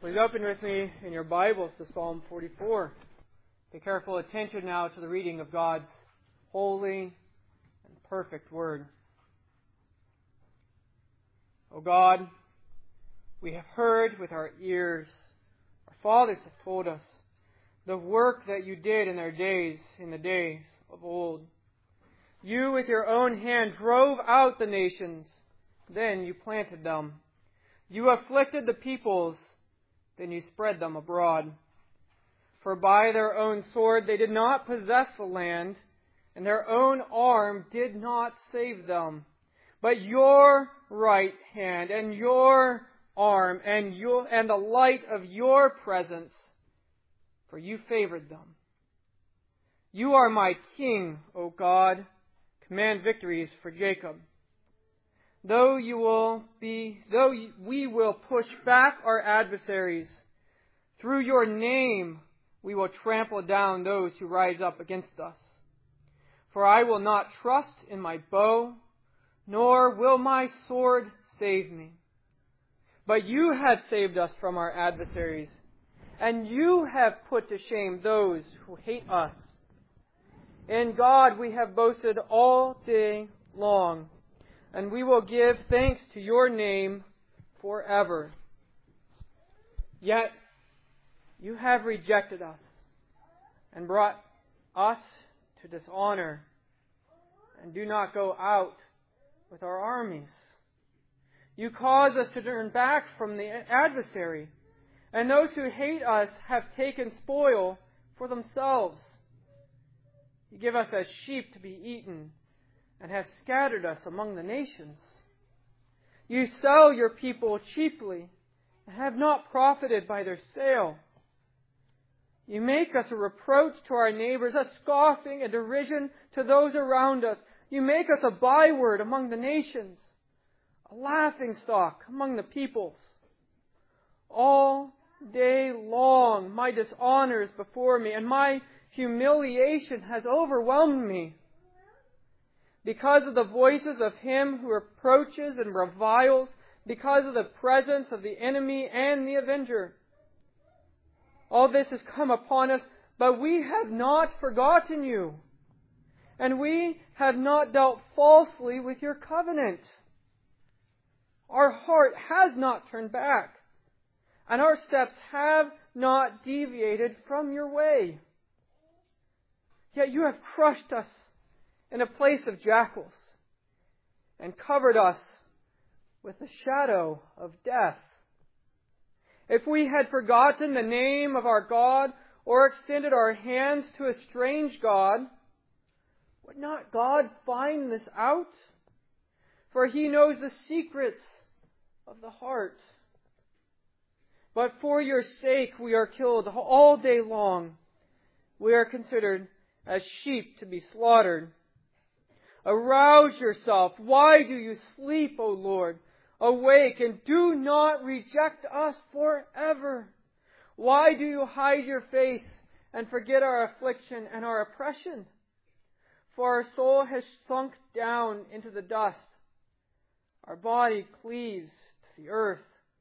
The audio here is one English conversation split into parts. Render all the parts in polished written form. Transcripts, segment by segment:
Please open with me in your Bibles to Psalm 44. Pay careful attention now to the reading of God's holy and perfect Word. O God, we have heard with our ears, our fathers have told us, the work that you did in the days of old. You with your own hand drove out the nations, then you planted them. You afflicted the peoples, then you spread them abroad. For by their own sword they did not possess the land, and their own arm did not save them. But your right hand and your arm and the light of your presence, for you favored them. You are my king, O God. Command victories for Jacob. Though we will push back our adversaries, through your name we will trample down those who rise up against us. For I will not trust in my bow, nor will my sword save me. But you have saved us from our adversaries, and you have put to shame those who hate us. In God we have boasted all day long, and we will give thanks to your name forever. Yet you have rejected us and brought us to dishonor, and do not go out with our armies. You cause us to turn back from the adversary, and those who hate us have taken spoil for themselves. You give us as sheep to be eaten, and have scattered us among the nations. You sell your people cheaply, and have not profited by their sale. You make us a reproach to our neighbors, a scoffing and derision to those around us. You make us a byword among the nations, a laughingstock among the peoples. All day long my dishonor is before me, and my humiliation has overwhelmed me. Because of the voices of him who reproaches and reviles, because of the presence of the enemy and the avenger. All this has come upon us, but we have not forgotten you, and we have not dealt falsely with your covenant. Our heart has not turned back, and our steps have not deviated from your way. Yet you have crushed us in a place of jackals, and covered us with the shadow of death. If we had forgotten the name of our God, or extended our hands to a strange God, would not God find this out? For He knows the secrets of the heart. But for your sake we are killed all day long. We are considered as sheep to be slaughtered. Arouse yourself. Why do you sleep, O Lord? Awake and do not reject us forever. Why do you hide your face and forget our affliction and our oppression? For our soul has sunk down into the dust. Our body cleaves to the earth.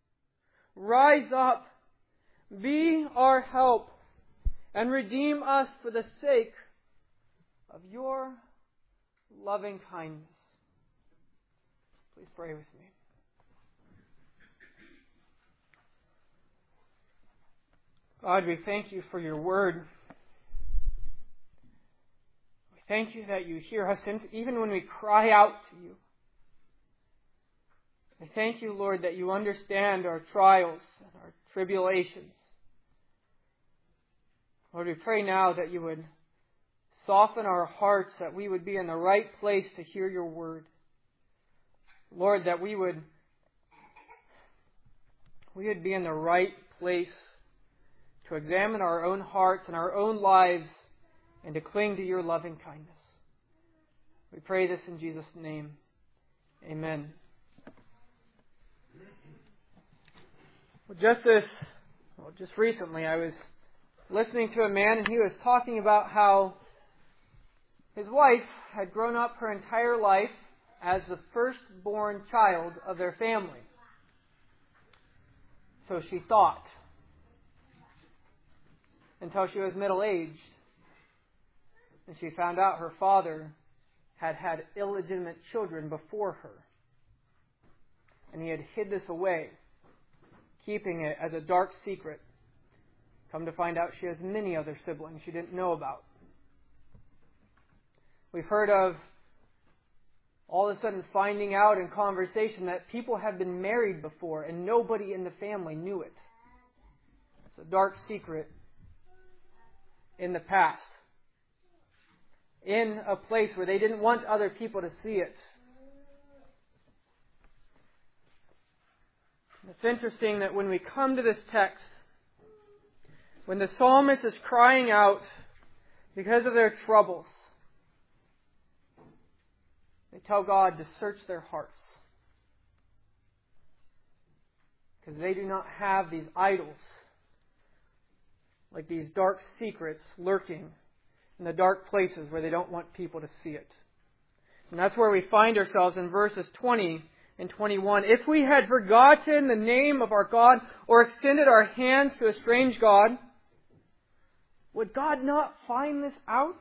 Rise up, be our help, and redeem us for the sake of your loving kindness. Please pray with me. God, we thank you for your word. We thank you that you hear us even when we cry out to you. I thank you, Lord, that you understand our trials and our tribulations. Lord, we pray now that you would soften our hearts, that we would be in the right place to hear your word. Lord, that we would be in the right place to examine our own hearts and our own lives and to cling to your loving kindness. We pray this in Jesus' name. Amen. Just recently I was listening to a man, and he was talking about how his wife had grown up her entire life as the firstborn child of their family. So she thought. until she was middle-aged. And she found out her father had had illegitimate children before her. And he had hid this away, keeping it as a dark secret. Come to find out she has many other siblings she didn't know about. We've heard of all of a sudden finding out in conversation that people have been married before and nobody in the family knew it. It's a dark secret in the past, in a place where they didn't want other people to see it. It's interesting that when we come to this text, when the psalmist is crying out because of their troubles, they tell God to search their hearts. Because they do not have these idols, like these dark secrets lurking in the dark places where they don't want people to see it. And that's where we find ourselves in verses 20 and 21. If we had forgotten the name of our God or extended our hands to a strange God, would God not find this out?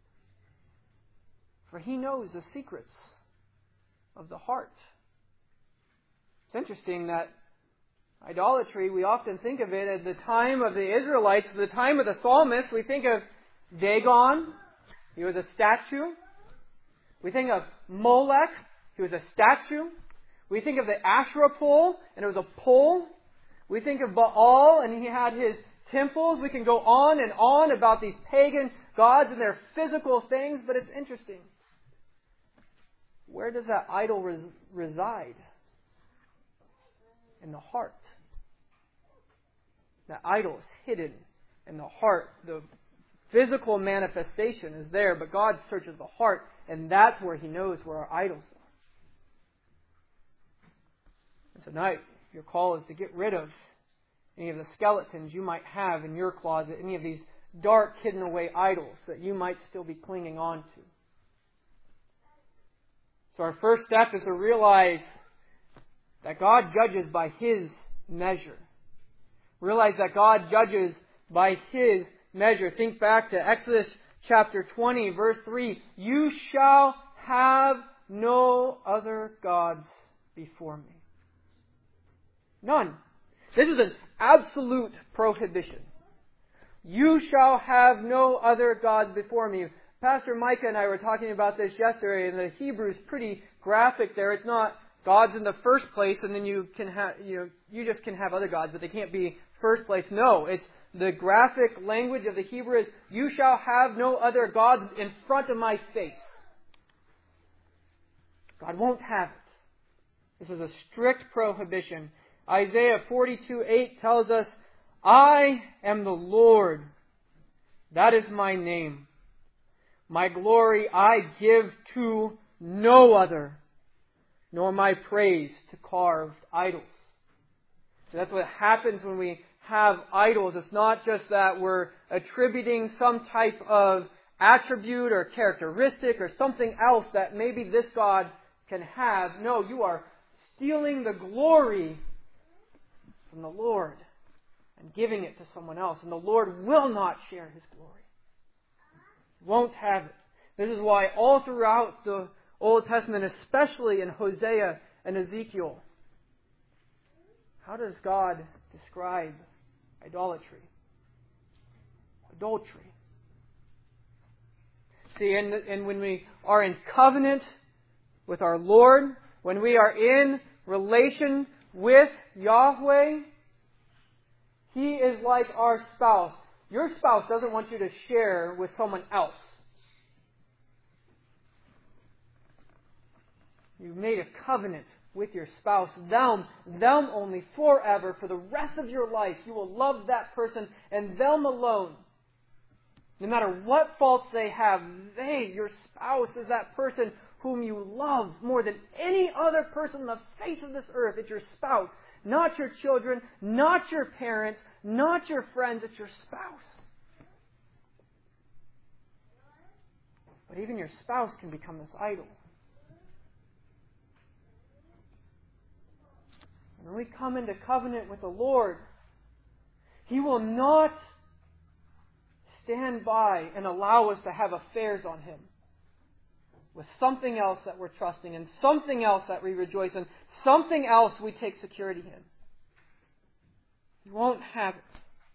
For He knows the secrets of the heart. It's interesting that idolatry, we often think of it at the time of the Israelites, at the time of the psalmist. We think of Dagon. He was a statue. We think of Molech. He was a statue. We think of the Asherah pole, and it was a pole. We think of Baal, and he had his temples. We can go on about these pagan gods and their physical things, but it's interesting. Where does that idol reside? In the heart. That idol is hidden in the heart. The physical manifestation is there, but God searches the heart, and that's where He knows where our idols are. And tonight, your call is to get rid of any of the skeletons you might have in your closet, any of these dark, hidden away idols that you might still be clinging on to. So our first step is to realize that God judges by His measure. Realize that God judges by His measure. Think back to Exodus chapter 20, verse 3. You shall have no other gods before me. None. This is an absolute prohibition. You shall have no other gods before me. Pastor Micah and I were talking about this yesterday, and the Hebrew is pretty graphic there. It's not gods in the first place, and then you just can have other gods, but they can't be first place. No, it's the graphic language of the Hebrew is, you shall have no other gods in front of my face. God won't have it. This is a strict prohibition. Isaiah 42:8 tells us, I am the Lord. That is my name. My glory I give to no other, nor my praise to carved idols. So that's what happens when we have idols. It's not just that we're attributing some type of attribute or characteristic or something else that maybe this God can have. No, you are stealing the glory from the Lord and giving it to someone else. And the Lord will not share His glory. Won't have it. This is why all throughout the Old Testament, especially in Hosea and Ezekiel, how does God describe idolatry? Adultery. See, and when we are in covenant with our Lord, when we are in relation with Yahweh, He is like our spouse. Your spouse doesn't want you to share with someone else. You've made a covenant with your spouse. Them only, forever, for the rest of your life. You will love that person and them alone. No matter what faults they have, your spouse, is that person whom you love more than any other person on the face of this earth. It's your spouse. Not your children, not your parents, not your friends. It's your spouse. But even your spouse can become this idol. When we come into covenant with the Lord, He will not stand by and allow us to have affairs on Him with something else that we're trusting in, something else that we rejoice in, something else we take security in. You won't have it.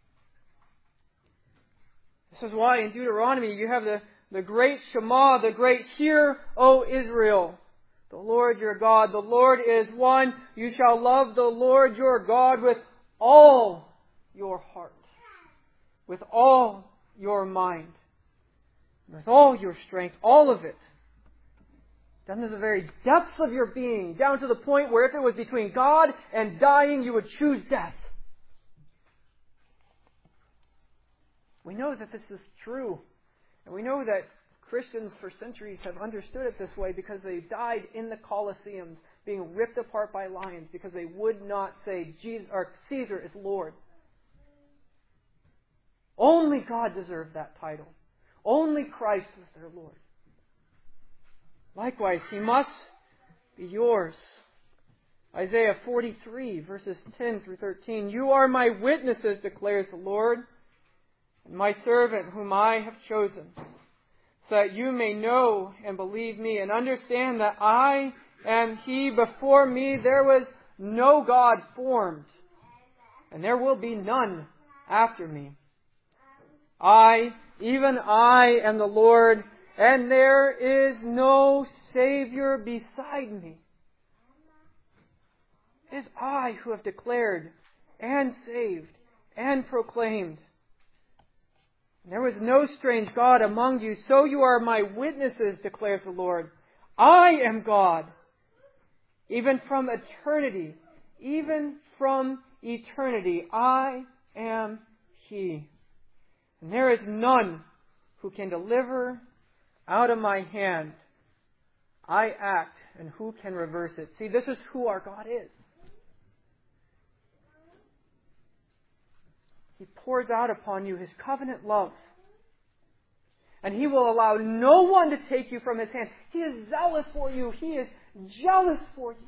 This is why in Deuteronomy you have the great Shema, the great Hear, O Israel. The Lord your God, the Lord is one. You shall love the Lord your God with all your heart, with all your mind, with all your strength, all of it. Down to the very depths of your being, down to the point where if it was between God and dying, you would choose death. We know that this is true. And we know that Christians for centuries have understood it this way because they died in the Colosseums, being ripped apart by lions because they would not say Jesus or Caesar is Lord. Only God deserved that title. Only Christ was their Lord. Likewise, He must be yours. Isaiah 43, verses 10 through 13. You are my witnesses, declares the Lord, and my servant whom I have chosen, so that you may know and believe me and understand that I am He. Before me there was no God formed, and there will be none after me. I, even I, am the Lord, and there is no Savior beside me. It is I who have declared and saved and proclaimed. There was no strange God among you, so you are my witnesses, declares the Lord. I am God, even from eternity. Even from eternity, I am He. And there is none who can deliver out of my hand. I act, and who can reverse it? See, this is who our God is. He pours out upon you His covenant love. And He will allow no one to take you from His hand. He is zealous for you. He is jealous for you.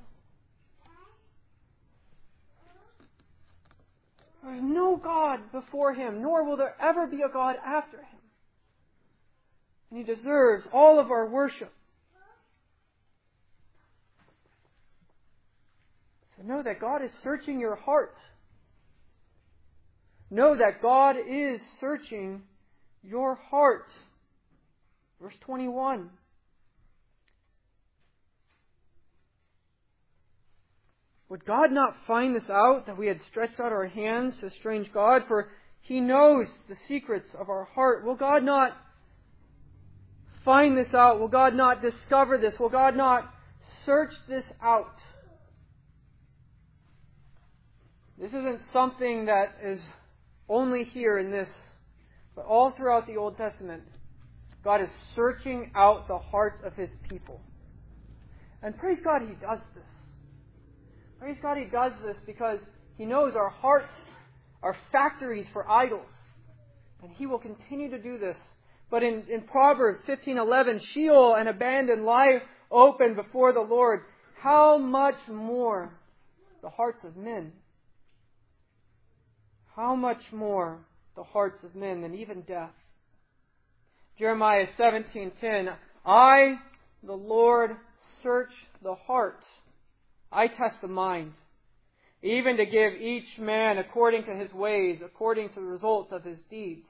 There is no God before Him, nor will there ever be a God after Him. And He deserves all of our worship. So know that God is searching your heart. Know that God is searching your heart. Verse 21. Would God not find this out, that we had stretched out our hands to a strange God? For He knows the secrets of our heart. Will God not find this out? Will God not discover this? Will God not search this out? This isn't something that is only here in this, but all throughout the Old Testament, God is searching out the hearts of His people. And praise God He does this. Praise God He does this because He knows our hearts are factories for idols. And He will continue to do this. But in Proverbs 15:11, Sheol and abandon lie open before the Lord. How much more the hearts of men? How much more the hearts of men than even death? Jeremiah 17:10, I, the Lord, search the heart. I test the mind, even to give each man according to his ways, according to the results of his deeds.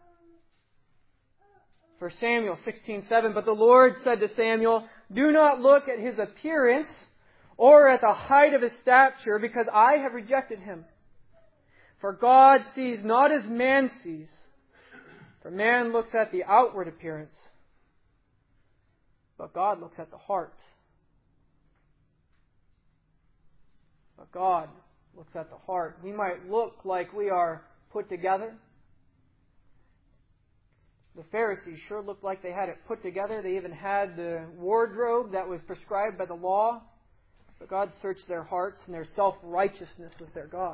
1 Samuel 16:7, but the Lord said to Samuel, do not look at his appearance or at the height of his stature, because I have rejected him. For God sees not as man sees. For man looks at the outward appearance, but God looks at the heart. But God looks at the heart. We might look like we are put together. The Pharisees sure looked like they had it put together. They even had the wardrobe that was prescribed by the law. But God searched their hearts, and their self-righteousness was their God.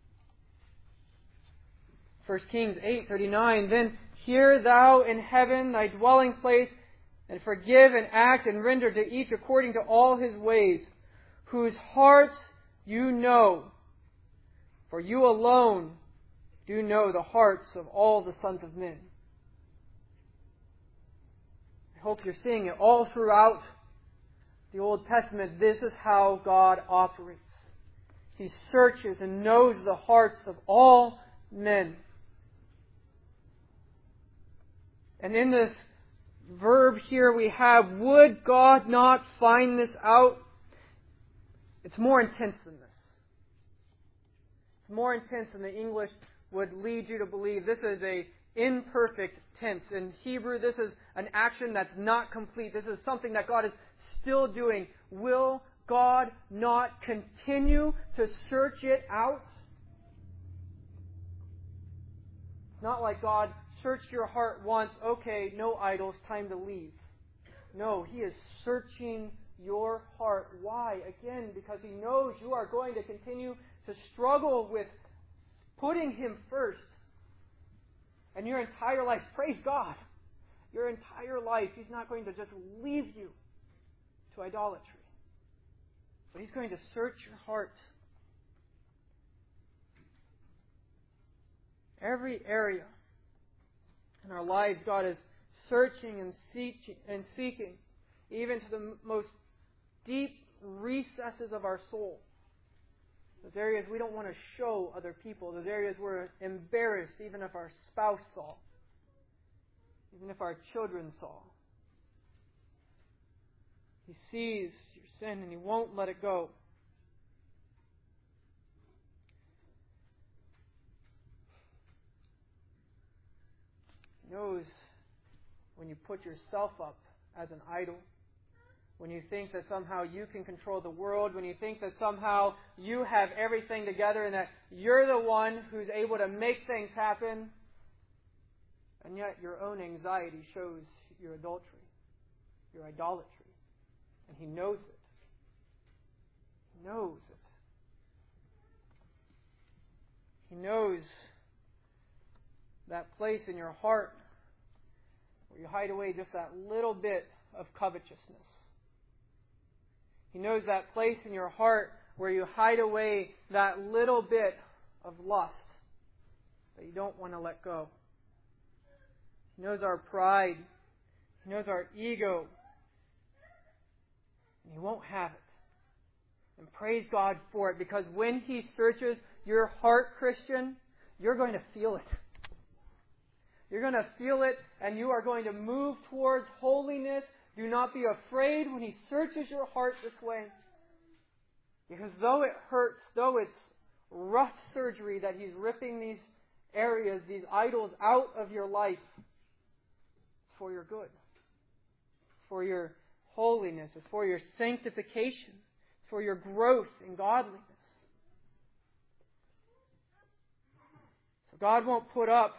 1 Kings 8:39, then hear thou in heaven thy dwelling place, and forgive and act and render to each according to all his ways, whose hearts you know. For you alone do know the hearts of all the sons of men. hope you're seeing it all throughout the Old Testament. This is how God operates. He searches and knows the hearts of all men. And in this verb here we have, would God not find this out? It's more intense than this. It's more intense than the English would lead you to believe. This is an imperfect tense. In Hebrew, this is an action that's not complete. This is something that God is still doing. Will God not continue to search it out? It's not like God searched your heart once, okay, no idols, time to leave. No, He is searching your heart. Why? Again, because He knows you are going to continue to struggle with putting Him first. And your entire life, praise God, your entire life, He's not going to just leave you to idolatry. But He's going to search your heart. Every area in our lives, God is searching and seeking, even to the most deep recesses of our soul. Those areas we don't want to show other people. Those areas we're embarrassed, even if our spouse saw. Even if our children saw. He sees your sin and He won't let it go. He knows when you put yourself up as an idol, when you think that somehow you can control the world, when you think that somehow you have everything together and that you're the one who's able to make things happen, and yet your own anxiety shows your adultery, your idolatry. And He knows it. He knows it. He knows that place in your heart where you hide away just that little bit of covetousness. He knows that place in your heart where you hide away that little bit of lust that you don't want to let go. He knows our pride. He knows our ego. And He won't have it. And praise God for it, because when He searches your heart, Christian, you're going to feel it. You're going to feel it, and you are going to move towards holiness. Do not be afraid when He searches your heart this way. Because though it hurts, though it's rough surgery that He's ripping these areas, these idols out of your life, it's for your good. It's for your holiness. It's for your sanctification. It's for your growth in godliness. So God won't put up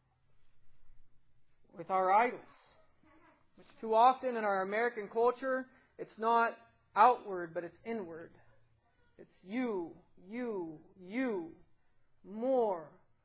with our idols. Which too often in our American culture, it's not outward, but it's inward. It's you. More.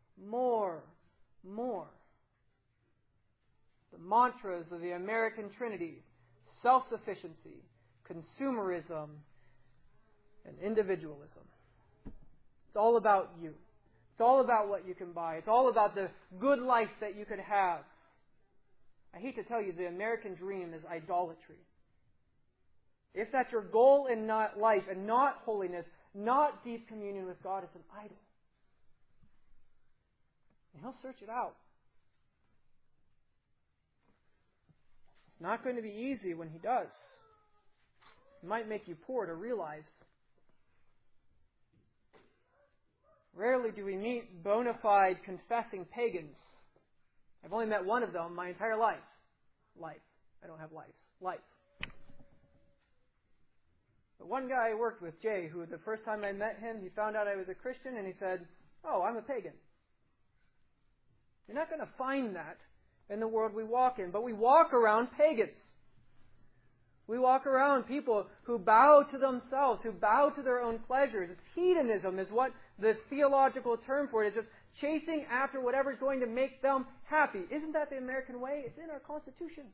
The mantras of the American Trinity: self-sufficiency, consumerism, and individualism. It's all about you. It's all about what you can buy. It's all about the good life that you could have. I hate to tell you, the American dream is idolatry. If that's your goal in not life and not holiness, not deep communion with God, it's an idol. And He'll search it out. It's not going to be easy when He does. It might make you poor to realize. Rarely do we meet bona fide confessing pagans. I've only met one of them my entire life. Life. I don't have lives. Life. But one guy I worked with, Jay, who the first time I met him, he found out I was a Christian and he said, "Oh, I'm a pagan." You're not going to find that in the world we walk in, but we walk around pagans. We walk around people who bow to themselves, who bow to their own pleasures. It's hedonism is what the theological term for it is, just chasing after whatever's going to make them happy. Isn't that the American way? It's in our Constitution.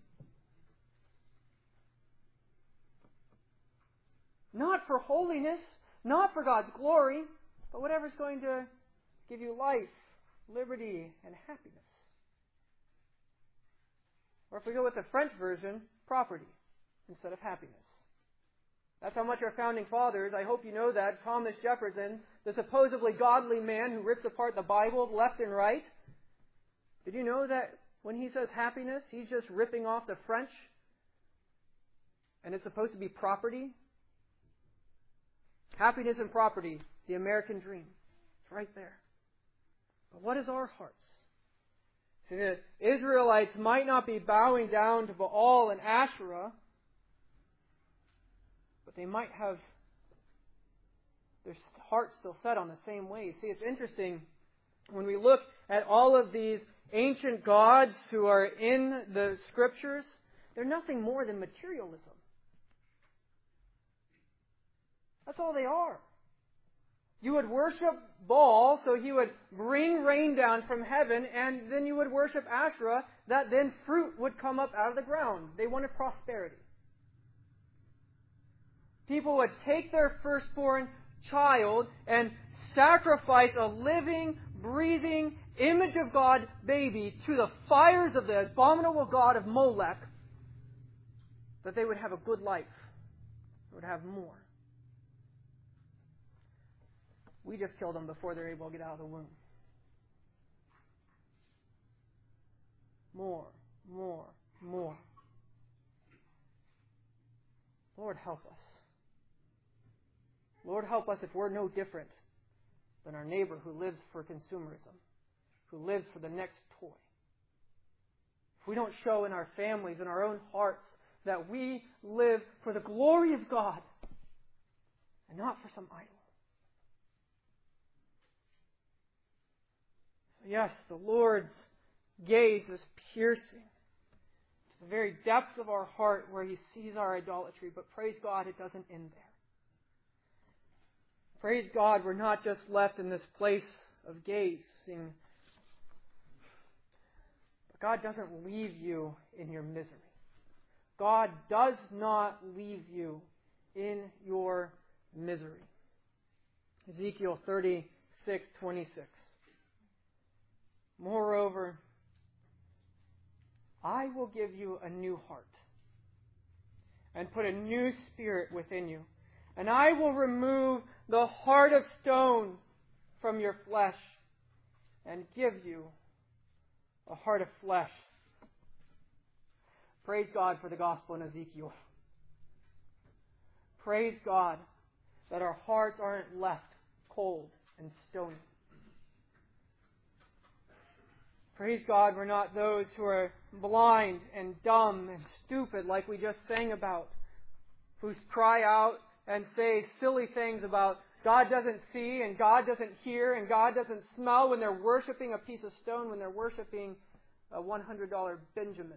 Not for holiness, not for God's glory, but whatever's going to give you life, liberty, and happiness. Or if we go with the French version, property instead of happiness. That's how much our founding fathers, I hope you know that, Thomas Jefferson, the supposedly godly man who rips apart the Bible left and right, did you know that when he says happiness, he's just ripping off the French and it's supposed to be property? Happiness and property, the American dream. It's right there. But what is our hearts? See, the Israelites might not be bowing down to Baal and Asherah, but they might have their hearts still set on the same way. See, it's interesting when we look at all of these ancient gods who are in the Scriptures, they're nothing more than materialism. That's all they are. You would worship Baal, so he would bring rain down from heaven, and then you would worship Asherah, that then fruit would come up out of the ground. They wanted prosperity. People would take their firstborn child and sacrifice a living, breathing, image of God baby to the fires of the abominable god of Molech, that they would have a good life, they would have more. We just kill them before they're able to get out of the womb. More. Lord, help us. Lord, help us if we're no different than our neighbor who lives for consumerism, who lives for the next toy. If we don't show in our families, in our own hearts, that we live for the glory of God and not for some idol. Yes, the Lord's gaze is piercing to the very depths of our heart where He sees our idolatry. But praise God, it doesn't end there. Praise God, we're not just left in this place of gazing. But God doesn't leave you in your misery. God does not leave you in your misery. Ezekiel 36:26. Moreover, I will give you a new heart and put a new spirit within you. And I will remove the heart of stone from your flesh and give you a heart of flesh. Praise God for the gospel in Ezekiel. Praise God that our hearts aren't left cold and stony. Praise God, we're not those who are blind and dumb and stupid like we just sang about, who cry out and say silly things about God doesn't see and God doesn't hear and God doesn't smell when they're worshiping a piece of stone, when they're worshiping a $100 Benjamin.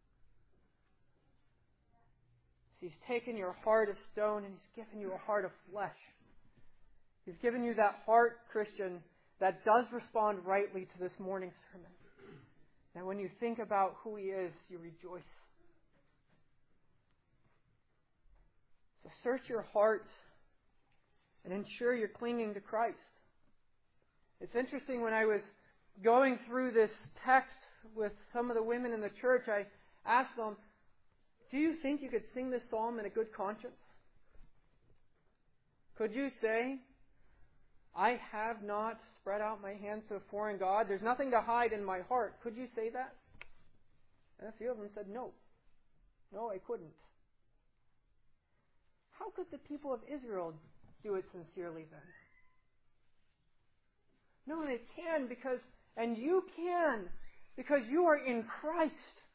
He's taken your heart of stone and He's given you a heart of flesh. He's given you that heart, Christian, that does respond rightly to this morning's sermon. And when you think about who He is, you rejoice. So search your heart and ensure you're clinging to Christ. It's interesting, when I was going through this text with some of the women in the church, I asked them, do you think you could sing this psalm in a good conscience? Could you say, I have not spread out my hands to a foreign god. There's nothing to hide in my heart. Could you say that? And a few of them said no. No, I couldn't. How could the people of Israel do it sincerely then? No, they can and you can, because you are in Christ.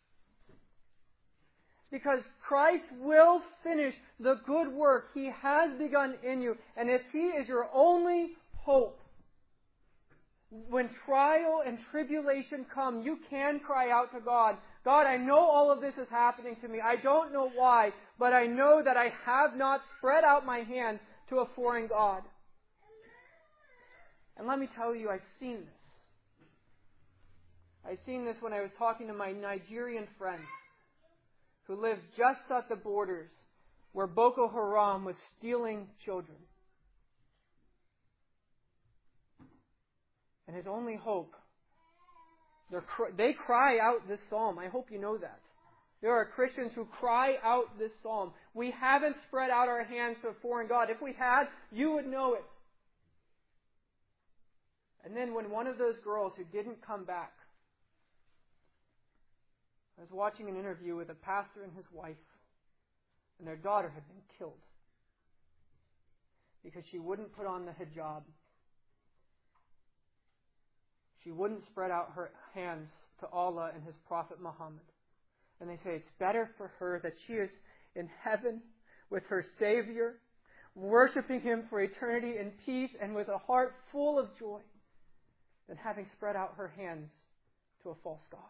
Because Christ will finish the good work He has begun in you. And if He is your only hope, when trial and tribulation come, you can cry out to God. God, I know all of this is happening to me. I don't know why, but I know that I have not spread out my hands to a foreign god. And let me tell you, I've seen this. I've seen this when I was talking to my Nigerian friends who lived just at the borders where Boko Haram was stealing children. And his only hope, they cry out this psalm. I hope you know that. There are Christians who cry out this psalm. We haven't spread out our hands to a foreign God. If we had, you would know it. And then when one of those girls who didn't come back, I was watching an interview with a pastor and his wife, and their daughter had been killed because she wouldn't put on the hijab. She wouldn't spread out her hands to Allah and His Prophet Muhammad. And they say it's better for her that she is in heaven with her Savior, worshiping Him for eternity in peace and with a heart full of joy, than having spread out her hands to a false god.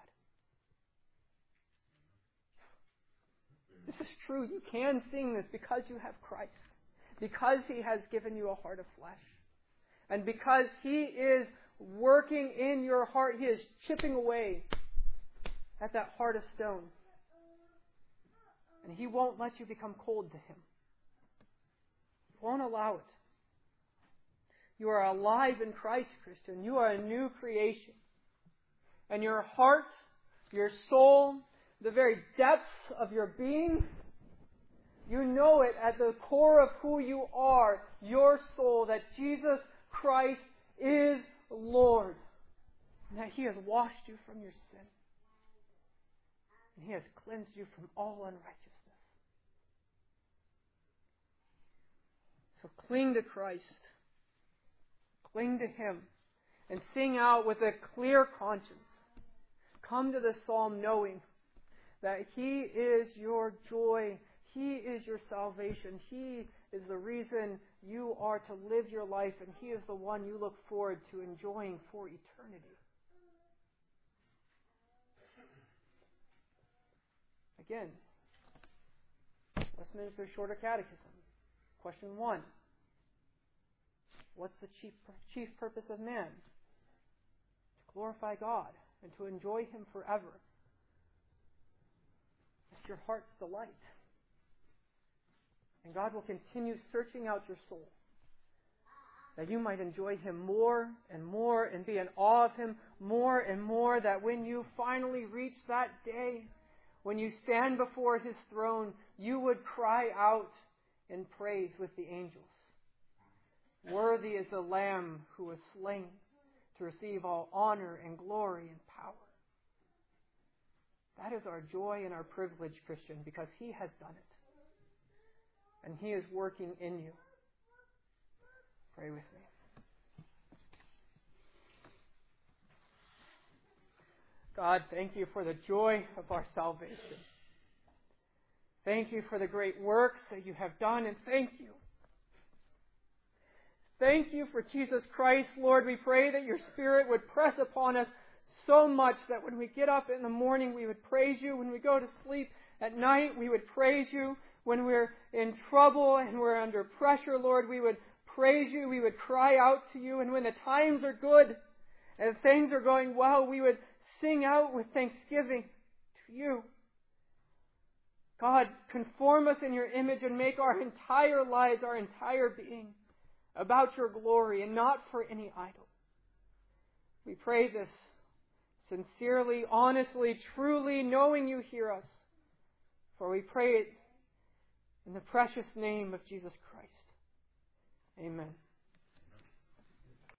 This is true. You can sing this because you have Christ. Because He has given you a heart of flesh. And because He is working in your heart, He is chipping away at that heart of stone. And He won't let you become cold to Him. He won't allow it. You are alive in Christ, Christian. You are a new creation. And your heart, your soul, the very depths of your being, you know it at the core of who you are, your soul, that Jesus Christ is Lord. And that He has washed you from your sin. And He has cleansed you from all unrighteousness. So cling to Christ. Cling to Him. And sing out with a clear conscience. Come to the psalm knowing that He is your joy. He is your salvation. He is the reason you are to live your life, and He is the one you look forward to enjoying for eternity. Again, Westminster Shorter Catechism. Question 1. What's the chief purpose of man? To glorify God and to enjoy Him forever. It's your heart's delight. And God will continue searching out your soul, that you might enjoy Him more and more and be in awe of Him more and more, that when you finally reach that day, when you stand before His throne, you would cry out in praise with the angels. Worthy is the Lamb who was slain to receive all honor and glory and power. That is our joy and our privilege, Christian, because He has done it. And He is working in you. Pray with me. God, thank You for the joy of our salvation. Thank You for the great works that You have done, and thank You. Thank You for Jesus Christ, Lord. We pray that Your Spirit would press upon us so much that when we get up in the morning, we would praise You. When we go to sleep at night, we would praise You. When we're in trouble and we're under pressure, Lord, we would praise You. We would cry out to You. And when the times are good and things are going well, we would sing out with thanksgiving to You. God, conform us in Your image and make our entire lives, our entire being, about Your glory and not for any idol. We pray this sincerely, honestly, truly, knowing You hear us. For we pray it in the precious name of Jesus Christ. Amen.